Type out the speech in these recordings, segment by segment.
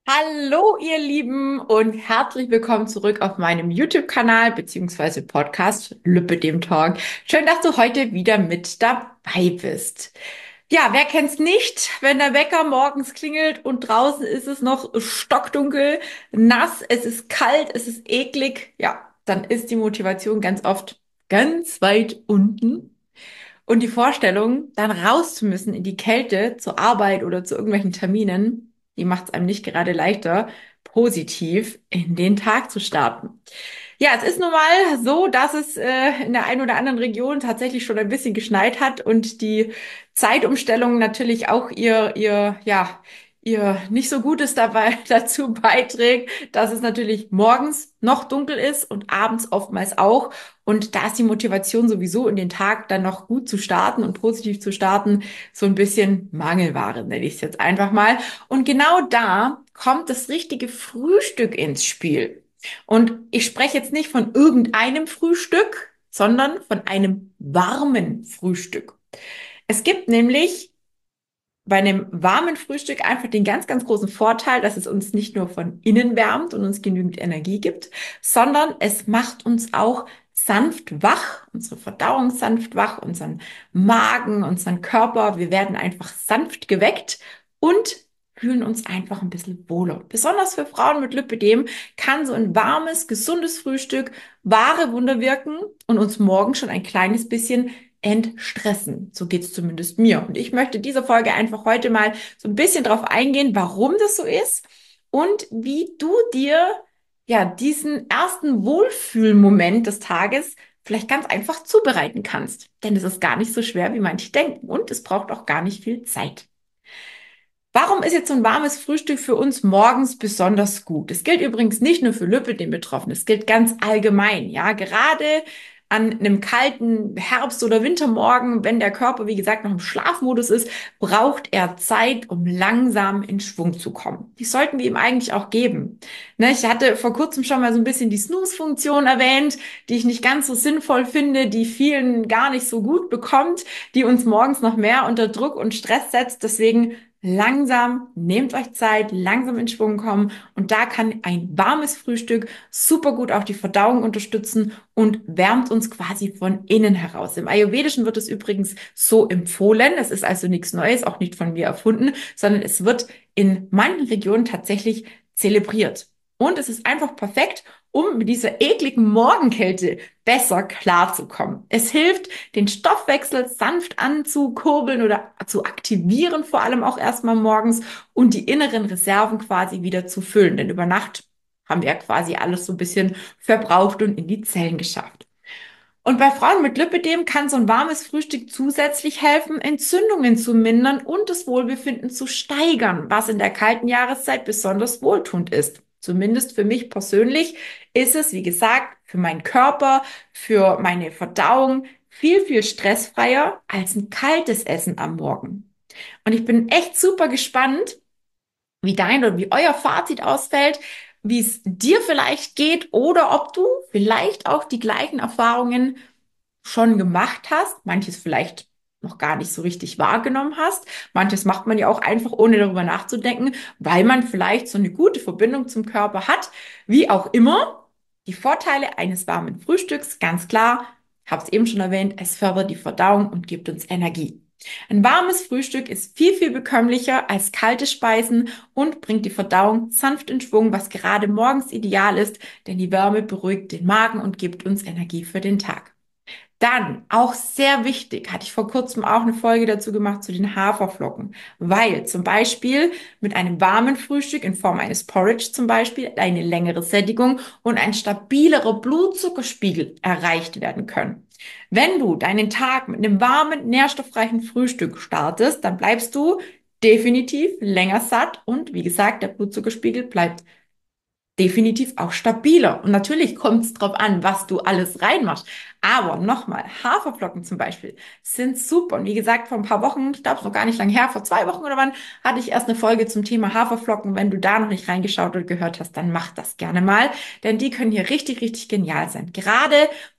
Hallo, ihr Lieben, und herzlich willkommen zurück auf meinem YouTube-Kanal beziehungsweise Podcast Lüppe dem Talk. Schön, dass du heute wieder mit dabei bist. Ja, wer kennt's nicht, wenn der Wecker morgens klingelt und draußen ist es noch stockdunkel, nass, es ist kalt, es ist eklig. Ja, dann ist die Motivation ganz oft ganz weit unten. Und die Vorstellung, dann raus zu müssen in die Kälte zur Arbeit oder zu irgendwelchen Terminen, die macht es einem nicht gerade leichter, positiv in den Tag zu starten. Ja, es ist nun mal so, dass es in der einen oder anderen Region tatsächlich schon ein bisschen geschneit hat und die Zeitumstellung natürlich auch ihr nicht so Gutes dabei dazu beiträgt, dass es natürlich morgens noch dunkel ist und abends oftmals auch. Und da ist die Motivation sowieso in den Tag dann noch gut zu starten und positiv zu starten, so ein bisschen Mangelware, nenne ich es jetzt einfach mal. Und genau da kommt das richtige Frühstück ins Spiel. Und ich spreche jetzt nicht von irgendeinem Frühstück, sondern von einem warmen Frühstück. Es gibt nämlich bei einem warmen Frühstück einfach den ganz großen Vorteil, dass es uns nicht nur von innen wärmt und uns genügend Energie gibt, sondern es macht uns auch sanft wach, unsere Verdauung sanft wach, unseren Magen, unseren Körper. Wir werden einfach sanft geweckt und fühlen uns einfach ein bisschen wohler. Besonders für Frauen mit Lipödem kann so ein warmes, gesundes Frühstück wahre Wunder wirken und uns morgen schon ein kleines bisschen entstressen. So geht's zumindest mir. Und ich möchte diese Folge einfach heute mal so ein bisschen drauf eingehen, warum das so ist und wie du dir ja diesen ersten Wohlfühlmoment des Tages vielleicht ganz einfach zubereiten kannst. Denn es ist gar nicht so schwer, wie manche denken. Und es braucht auch gar nicht viel Zeit. Warum ist jetzt so ein warmes Frühstück für uns morgens besonders gut? Es gilt übrigens nicht nur für Lipödem-Betroffene, es gilt ganz allgemein. Ja, gerade an einem kalten Herbst- oder Wintermorgen, wenn der Körper, wie gesagt, noch im Schlafmodus ist, braucht er Zeit, um langsam in Schwung zu kommen. Die sollten wir ihm eigentlich auch geben. Ne, ich hatte vor kurzem schon mal so ein bisschen die Snooze-Funktion erwähnt, die ich nicht ganz so sinnvoll finde, die vielen gar nicht so gut bekommt, die uns morgens noch mehr unter Druck und Stress setzt. Deswegen langsam, nehmt euch Zeit, langsam in Schwung kommen, und da kann ein warmes Frühstück super gut auch die Verdauung unterstützen und wärmt uns quasi von innen heraus. Im Ayurvedischen wird es übrigens so empfohlen. Es ist also nichts Neues, auch nicht von mir erfunden, sondern es wird in manchen Regionen tatsächlich zelebriert. Und es ist einfach perfekt, um mit dieser ekligen Morgenkälte besser klarzukommen. Es hilft, den Stoffwechsel sanft anzukurbeln oder zu aktivieren, vor allem auch erstmal morgens, und die inneren Reserven quasi wieder zu füllen. Denn über Nacht haben wir ja quasi alles so ein bisschen verbraucht und in die Zellen geschafft. Und bei Frauen mit Lipödem kann so ein warmes Frühstück zusätzlich helfen, Entzündungen zu mindern und das Wohlbefinden zu steigern, was in der kalten Jahreszeit besonders wohltuend ist. Zumindest für mich persönlich ist es, wie gesagt, für meinen Körper, für meine Verdauung viel stressfreier als ein kaltes Essen am Morgen. Und ich bin echt super gespannt, wie dein oder wie euer Fazit ausfällt, wie es dir vielleicht geht oder ob du vielleicht auch die gleichen Erfahrungen schon gemacht hast, manches vielleicht noch gar nicht so richtig wahrgenommen hast. Manches macht man ja auch einfach, ohne darüber nachzudenken, weil man vielleicht so eine gute Verbindung zum Körper hat. Wie auch immer, die Vorteile eines warmen Frühstücks, ganz klar, habe es eben schon erwähnt, es fördert die Verdauung und gibt uns Energie. Ein warmes Frühstück ist viel bekömmlicher als kalte Speisen und bringt die Verdauung sanft in Schwung, was gerade morgens ideal ist, denn die Wärme beruhigt den Magen und gibt uns Energie für den Tag. Dann, auch sehr wichtig, hatte ich vor kurzem auch eine Folge dazu gemacht zu den Haferflocken, weil zum Beispiel mit einem warmen Frühstück in Form eines Porridge zum Beispiel eine längere Sättigung und ein stabilerer Blutzuckerspiegel erreicht werden können. Wenn du deinen Tag mit einem warmen, nährstoffreichen Frühstück startest, dann bleibst du definitiv länger satt und wie gesagt, der Blutzuckerspiegel bleibt definitiv auch stabiler. Und natürlich kommt es drauf an, was du alles reinmachst. Aber nochmal, Haferflocken zum Beispiel sind super. Und wie gesagt, vor ein paar Wochen, ich glaube, es ist noch gar nicht lang her, vor 2 Wochen oder wann, hatte ich erst eine Folge zum Thema Haferflocken. Wenn du da noch nicht reingeschaut oder gehört hast, dann mach das gerne mal. Denn die können hier richtig genial sein. Gerade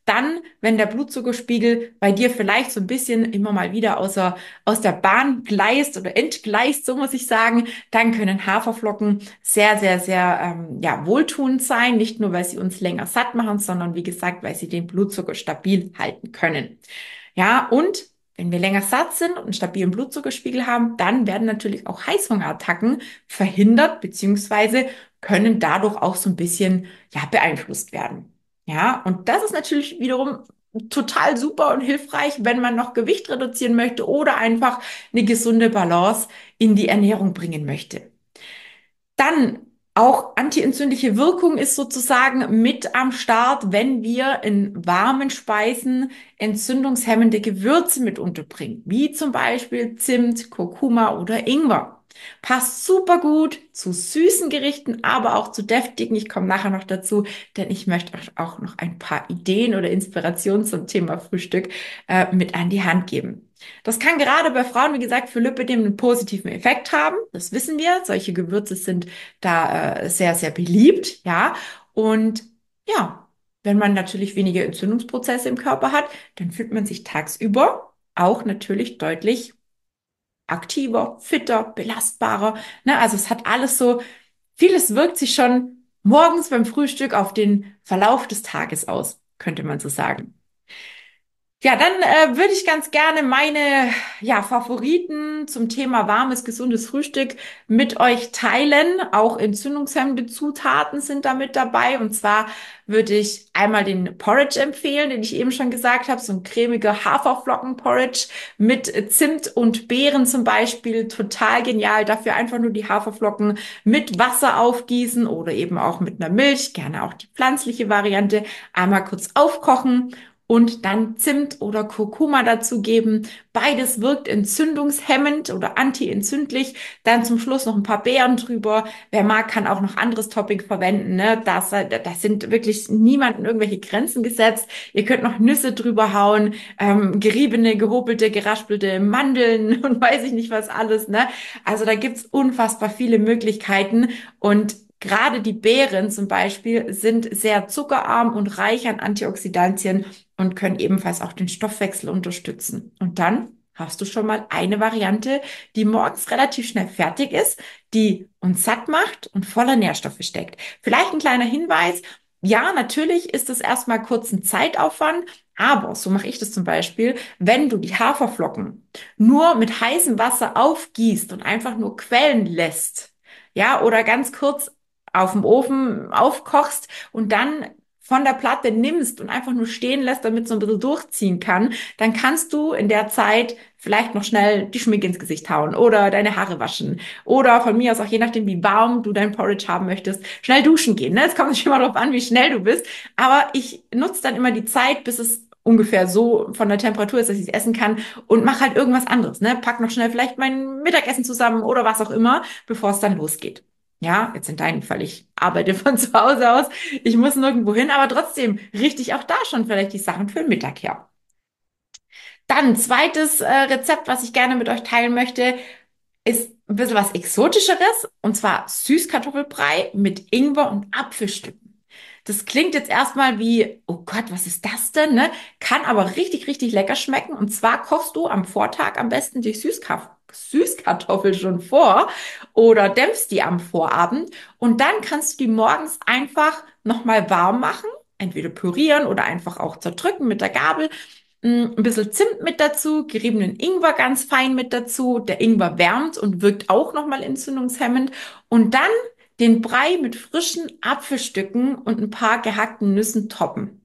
dann, wenn der Blutzuckerspiegel bei dir vielleicht so ein bisschen immer mal wieder aus der Bahn gleist oder entgleist, so muss ich sagen, dann können Haferflocken sehr, sehr, sehr ja, wohltuend sein. Nicht nur, weil sie uns länger satt machen, sondern wie gesagt, weil sie den Blutzucker stabil halten können. Ja, und wenn wir länger satt sind und einen stabilen Blutzuckerspiegel haben, dann werden natürlich auch Heißhungerattacken verhindert, beziehungsweise können dadurch auch so ein bisschen, ja, beeinflusst werden. Ja, und das ist natürlich wiederum total super und hilfreich, wenn man noch Gewicht reduzieren möchte oder einfach eine gesunde Balance in die Ernährung bringen möchte. Dann auch antientzündliche Wirkung ist sozusagen mit am Start, wenn wir in warmen Speisen entzündungshemmende Gewürze mit unterbringen, wie zum Beispiel Zimt, Kurkuma oder Ingwer. Passt super gut zu süßen Gerichten, aber auch zu deftigen. Ich komme nachher noch dazu, denn ich möchte euch auch noch ein paar Ideen oder Inspirationen zum Thema Frühstück mit an die Hand geben. Das kann gerade bei Frauen, wie gesagt, für Lipödem einen positiven Effekt haben. Das wissen wir. Solche Gewürze sind da sehr, sehr beliebt, ja. Und ja, wenn man natürlich weniger Entzündungsprozesse im Körper hat, dann fühlt man sich tagsüber auch natürlich deutlich aktiver, fitter, belastbarer. Ne? Also es hat alles so, vieles wirkt sich schon morgens beim Frühstück auf den Verlauf des Tages aus, könnte man so sagen. Ja, dann würde ich ganz gerne meine ja, Favoriten zum Thema warmes, gesundes Frühstück mit euch teilen. Auch entzündungshemmende Zutaten sind da mit dabei. Und zwar würde ich einmal den Porridge empfehlen, den ich eben schon gesagt habe. So ein cremiger Haferflocken-Porridge mit Zimt und Beeren zum Beispiel. Total genial. Dafür einfach nur die Haferflocken mit Wasser aufgießen oder eben auch mit einer Milch. Gerne auch die pflanzliche Variante. Einmal kurz aufkochen und dann Zimt oder Kurkuma dazu geben. Beides wirkt entzündungshemmend oder antientzündlich. Dann zum Schluss noch ein paar Beeren drüber. Wer mag, kann auch noch anderes Topping verwenden. Ne? Das sind wirklich niemanden irgendwelche Grenzen gesetzt. Ihr könnt noch Nüsse drüber hauen, geriebene, gehobelte, geraspelte Mandeln und weiß ich nicht was alles. Ne? Also da gibt's unfassbar viele Möglichkeiten und gerade die Beeren zum Beispiel sind sehr zuckerarm und reich an Antioxidantien und können ebenfalls auch den Stoffwechsel unterstützen. Und dann hast du schon mal eine Variante, die morgens relativ schnell fertig ist, die uns satt macht und voller Nährstoffe steckt. Vielleicht ein kleiner Hinweis. Ja, natürlich ist es erstmal kurz ein Zeitaufwand, aber so mache ich das zum Beispiel, wenn du die Haferflocken nur mit heißem Wasser aufgießt und einfach nur quellen lässt, ja, oder ganz kurz auf dem Ofen aufkochst und dann von der Platte nimmst und einfach nur stehen lässt, damit es so ein bisschen durchziehen kann, dann kannst du in der Zeit vielleicht noch schnell die Schminke ins Gesicht hauen oder deine Haare waschen oder von mir aus auch je nachdem, wie warm du dein Porridge haben möchtest, schnell duschen gehen. Ne? Es kommt nicht immer darauf an, wie schnell du bist, aber ich nutze dann immer die Zeit, bis es ungefähr so von der Temperatur ist, dass ich es essen kann und mach halt irgendwas anderes. Ne? Pack noch schnell vielleicht mein Mittagessen zusammen oder was auch immer, bevor es dann losgeht. Ja, jetzt in deinem Fall, ich arbeite von zu Hause aus, ich muss nirgendwo hin, aber trotzdem richte ich auch da schon vielleicht die Sachen für den Mittag her. Dann zweites Rezept, was ich gerne mit euch teilen möchte, ist ein bisschen was Exotischeres, und zwar Süßkartoffelbrei mit Ingwer und Apfelstücken. Das klingt jetzt erstmal wie, oh Gott, was ist das denn, ne? Kann aber richtig, richtig lecker schmecken. Und zwar kochst du am Vortag am besten die Süßkartoffel schon vor oder dämpfst die am Vorabend. Und dann kannst du die morgens einfach nochmal warm machen, entweder pürieren oder einfach auch zerdrücken mit der Gabel. Ein bisschen Zimt mit dazu, geriebenen Ingwer ganz fein mit dazu. Der Ingwer wärmt und wirkt auch nochmal entzündungshemmend. Und dann den Brei mit frischen Apfelstücken und ein paar gehackten Nüssen toppen.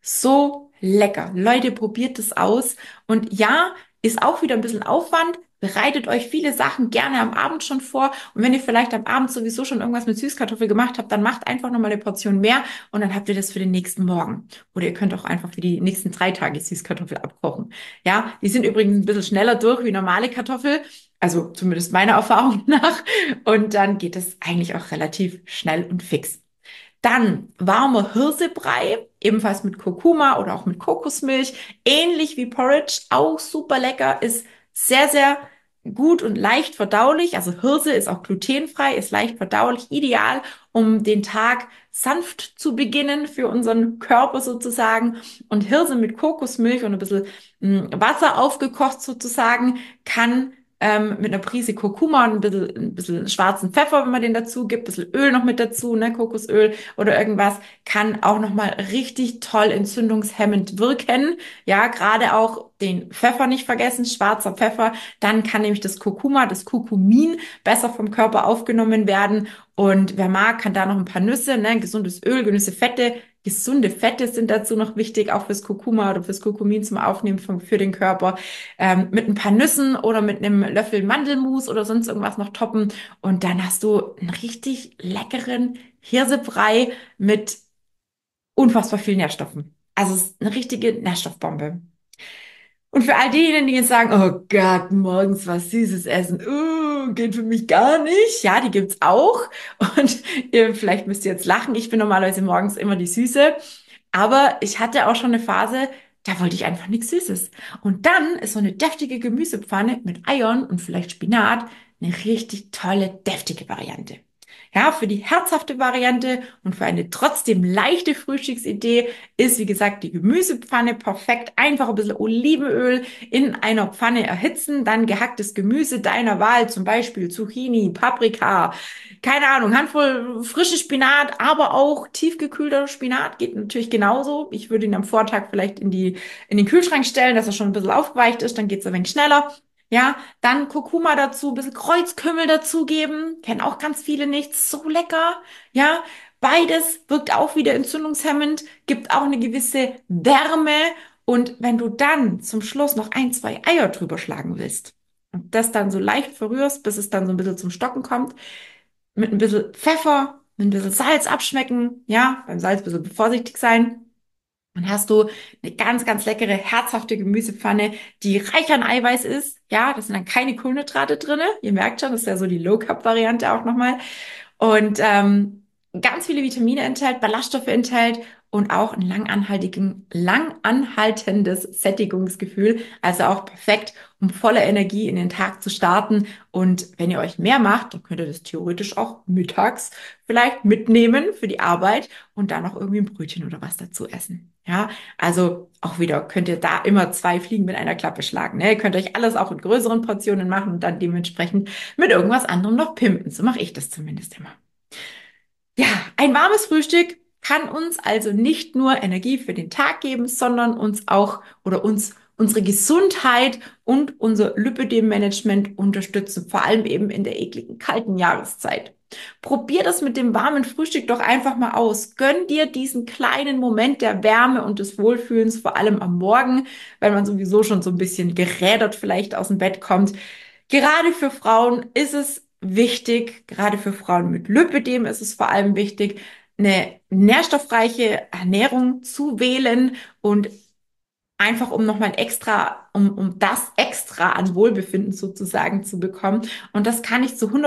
So lecker. Leute, probiert es aus. Und ja, ist auch wieder ein bisschen Aufwand. Bereitet euch viele Sachen gerne am Abend schon vor. Und wenn ihr vielleicht am Abend sowieso schon irgendwas mit Süßkartoffel gemacht habt, dann macht einfach nochmal eine Portion mehr und dann habt ihr das für den nächsten Morgen. Oder ihr könnt auch einfach für die nächsten 3 Tage Süßkartoffel abkochen. Ja, die sind übrigens ein bisschen schneller durch wie normale Kartoffel. Also zumindest meiner Erfahrung nach. Und dann geht es eigentlich auch relativ schnell und fix. Dann warmer Hirsebrei, ebenfalls mit Kurkuma oder auch mit Kokosmilch, ähnlich wie Porridge, auch super lecker, ist sehr, sehr gut und leicht verdaulich. Also Hirse ist auch glutenfrei, ist leicht verdaulich, ideal, um den Tag sanft zu beginnen für unseren Körper sozusagen. Und Hirse mit Kokosmilch und ein bisschen Wasser aufgekocht sozusagen kann mit einer Prise Kurkuma und ein bisschen schwarzen Pfeffer, wenn man den dazu gibt, ein bisschen Öl noch mit dazu, ne, Kokosöl oder irgendwas, kann auch nochmal richtig toll entzündungshemmend wirken. Ja, gerade auch den Pfeffer nicht vergessen, schwarzer Pfeffer. Dann kann nämlich das Kurkuma, das Kurkumin besser vom Körper aufgenommen werden. Und wer mag, kann da noch ein paar Nüsse, ne, gesundes Öl, gesunde Fette sind dazu noch wichtig, auch fürs Kurkuma oder fürs Kurkumin zum Aufnehmen für den Körper. Mit ein paar Nüssen oder mit einem Löffel Mandelmus oder sonst irgendwas noch toppen. Und dann hast du einen richtig leckeren Hirsebrei mit unfassbar vielen Nährstoffen. Also es ist eine richtige Nährstoffbombe. Und für all diejenigen, die jetzt sagen, oh Gott, morgens was Süßes essen, geht für mich gar nicht. Ja, die gibt's auch. Und vielleicht müsst ihr jetzt lachen. Ich bin normalerweise morgens immer die Süße. Aber ich hatte auch schon eine Phase, da wollte ich einfach nichts Süßes. Und dann ist so eine deftige Gemüsepfanne mit Eiern und vielleicht Spinat eine richtig tolle, deftige Variante. Ja, für die herzhafte Variante und für eine trotzdem leichte Frühstücksidee ist, wie gesagt, die Gemüsepfanne perfekt. Einfach ein bisschen Olivenöl in einer Pfanne erhitzen, dann gehacktes Gemüse deiner Wahl, zum Beispiel Zucchini, Paprika, keine Ahnung, Handvoll frischen Spinat, aber auch tiefgekühlter Spinat geht natürlich genauso. Ich würde ihn am Vortag vielleicht in den Kühlschrank stellen, dass er schon ein bisschen aufgeweicht ist, dann geht's ein wenig schneller. Ja, dann Kurkuma dazu, ein bisschen Kreuzkümmel dazugeben. Kennen auch ganz viele nicht. So lecker. Ja, beides wirkt auch wieder entzündungshemmend, gibt auch eine gewisse Wärme. Und wenn du dann zum Schluss noch ein, zwei Eier drüber schlagen willst und das dann so leicht verrührst, bis es dann so ein bisschen zum Stocken kommt, mit ein bisschen Pfeffer, mit ein bisschen Salz abschmecken. Ja, beim Salz ein bisschen vorsichtig sein. Dann hast du eine ganz, ganz leckere, herzhafte Gemüsepfanne, die reich an Eiweiß ist. Ja, das sind dann keine Kohlenhydrate drinne. Ihr merkt schon, das ist ja so die Low-Carb-Variante auch nochmal. Und ganz viele Vitamine enthält, Ballaststoffe enthält und auch ein langanhaltendes Sättigungsgefühl. Also auch perfekt, um voller Energie in den Tag zu starten. Und wenn ihr euch mehr macht, dann könnt ihr das theoretisch auch mittags vielleicht mitnehmen für die Arbeit und dann noch irgendwie ein Brötchen oder was dazu essen. Ja, also auch wieder könnt ihr da immer zwei Fliegen mit einer Klappe schlagen. Ne? Ihr könnt euch alles auch in größeren Portionen machen und dann dementsprechend mit irgendwas anderem noch pimpen. So mache ich das zumindest immer. Ja, ein warmes Frühstück kann uns also nicht nur Energie für den Tag geben, sondern uns auch oder uns unsere Gesundheit und unser Lipidem-Management unterstützen, vor allem eben in der ekligen kalten Jahreszeit. Probier das mit dem warmen Frühstück doch einfach mal aus. Gönn dir diesen kleinen Moment der Wärme und des Wohlfühlens, vor allem am Morgen, wenn man sowieso schon so ein bisschen gerädert vielleicht aus dem Bett kommt. Gerade für Frauen ist es wichtig, gerade für Frauen mit Lipödem ist es vor allem wichtig, eine nährstoffreiche Ernährung zu wählen und einfach um nochmal um das extra an Wohlbefinden sozusagen zu bekommen. Und das kann ich zu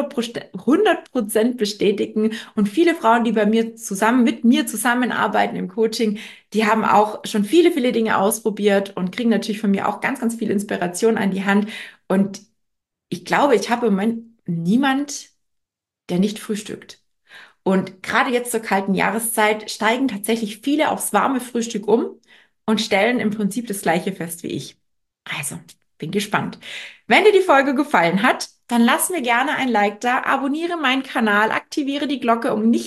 100% bestätigen. Und viele Frauen, die mit mir zusammenarbeiten im Coaching, die haben auch schon viele, viele Dinge ausprobiert und kriegen natürlich von mir auch ganz, ganz viel Inspiration an die Hand. Und ich glaube, ich habe im Moment niemand, der nicht frühstückt. Und gerade jetzt zur kalten Jahreszeit steigen tatsächlich viele aufs warme Frühstück um und stellen im Prinzip das Gleiche fest wie ich. Also, bin gespannt. Wenn dir die Folge gefallen hat, dann lass mir gerne ein Like da, abonniere meinen Kanal, aktiviere die Glocke,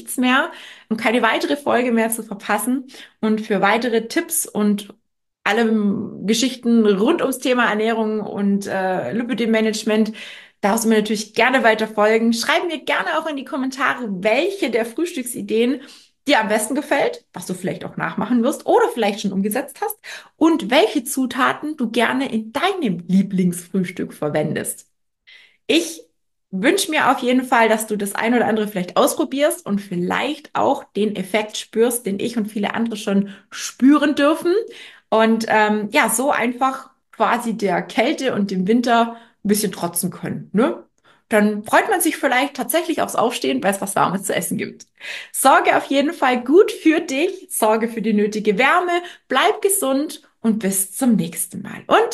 um keine weitere Folge mehr zu verpassen. Und für weitere Tipps und alle Geschichten rund ums Thema Ernährung und Lipidem-Management darfst du mir natürlich gerne weiter folgen. Schreib mir gerne auch in die Kommentare, welche der Frühstücksideen dir am besten gefällt, was du vielleicht auch nachmachen wirst oder vielleicht schon umgesetzt hast und welche Zutaten du gerne in deinem Lieblingsfrühstück verwendest. Ich wünsche mir auf jeden Fall, dass du das ein oder andere vielleicht ausprobierst und vielleicht auch den Effekt spürst, den ich und viele andere schon spüren dürfen. Und ja, so einfach quasi der Kälte und dem Winter ein bisschen trotzen können, ne? Dann freut man sich vielleicht tatsächlich aufs Aufstehen, weil es was Warmes zu essen gibt. Sorge auf jeden Fall gut für dich, sorge für die nötige Wärme, bleib gesund und bis zum nächsten Mal. Und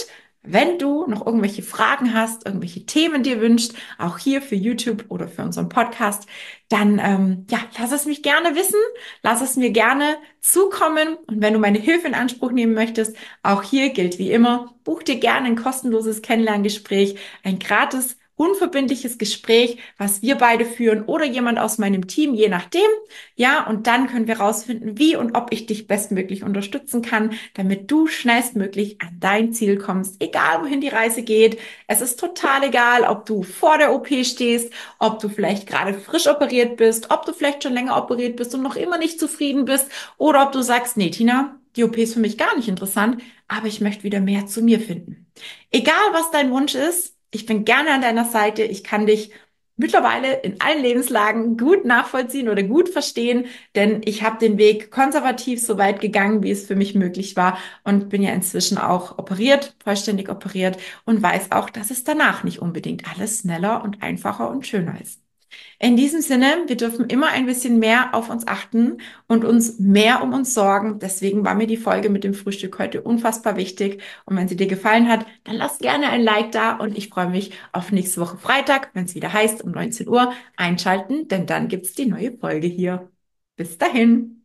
Wenn du noch irgendwelche Fragen hast, irgendwelche Themen dir wünscht, auch hier für YouTube oder für unseren Podcast, dann ja, lass es mich gerne wissen, lass es mir gerne zukommen. Und wenn du meine Hilfe in Anspruch nehmen möchtest, auch hier gilt wie immer, buch dir gerne ein kostenloses Kennenlerngespräch, ein gratis, unverbindliches Gespräch, was wir beide führen oder jemand aus meinem Team, je nachdem. Ja, und dann können wir rausfinden, wie und ob ich dich bestmöglich unterstützen kann, damit du schnellstmöglich an dein Ziel kommst, egal wohin die Reise geht. Es ist total egal, ob du vor der OP stehst, ob du vielleicht gerade frisch operiert bist, ob du vielleicht schon länger operiert bist und noch immer nicht zufrieden bist oder ob du sagst, nee, Tina, die OP ist für mich gar nicht interessant, aber ich möchte wieder mehr zu mir finden. Egal, was dein Wunsch ist, ich bin gerne an deiner Seite. Ich kann dich mittlerweile in allen Lebenslagen gut nachvollziehen oder gut verstehen, denn ich habe den Weg konservativ so weit gegangen, wie es für mich möglich war und bin ja inzwischen auch operiert, vollständig operiert und weiß auch, dass es danach nicht unbedingt alles schneller und einfacher und schöner ist. In diesem Sinne, wir dürfen immer ein bisschen mehr auf uns achten und uns mehr um uns sorgen. Deswegen war mir die Folge mit dem Frühstück heute unfassbar wichtig. Und wenn sie dir gefallen hat, dann lass gerne ein Like da und ich freue mich auf nächste Woche Freitag, wenn es wieder heißt, um 19 Uhr einschalten, denn dann gibt's die neue Folge hier. Bis dahin.